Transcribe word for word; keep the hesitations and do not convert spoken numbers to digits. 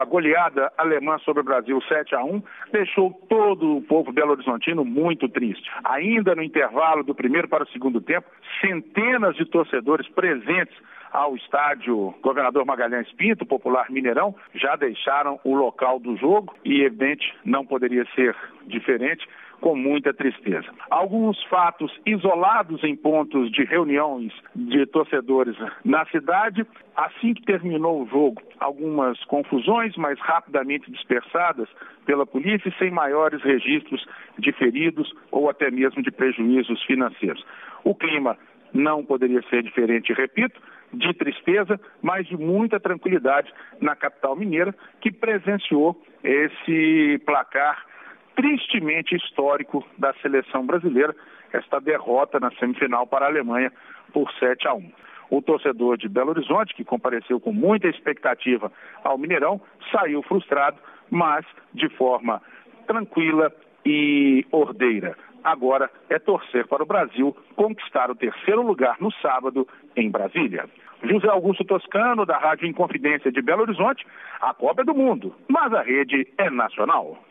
A goleada alemã sobre o Brasil sete a um deixou todo o povo belo-horizontino muito triste. Ainda no intervalo do primeiro para o segundo tempo, centenas de torcedores presentes ao estádio Governador Magalhães Pinto, popular Mineirão, já deixaram o local do jogo e, evidente, não poderia ser diferente, com muita tristeza. Alguns fatos isolados em pontos de reuniões de torcedores na cidade. Assim que terminou o jogo, algumas confusões, mas rapidamente dispersadas pela polícia, sem maiores registros de feridos ou até mesmo de prejuízos financeiros. O clima não poderia ser diferente, repito, de tristeza, mas de muita tranquilidade na capital mineira, que presenciou esse placar tristemente histórico da seleção brasileira, esta derrota na semifinal para a Alemanha por sete a um. O torcedor de Belo Horizonte, que compareceu com muita expectativa ao Mineirão, saiu frustrado, mas de forma tranquila e ordeira. Agora é torcer para o Brasil conquistar o terceiro lugar no sábado em Brasília. José Augusto Toscano, da Rádio Inconfidência de Belo Horizonte, a Copa é do Mundo, mas a rede é nacional.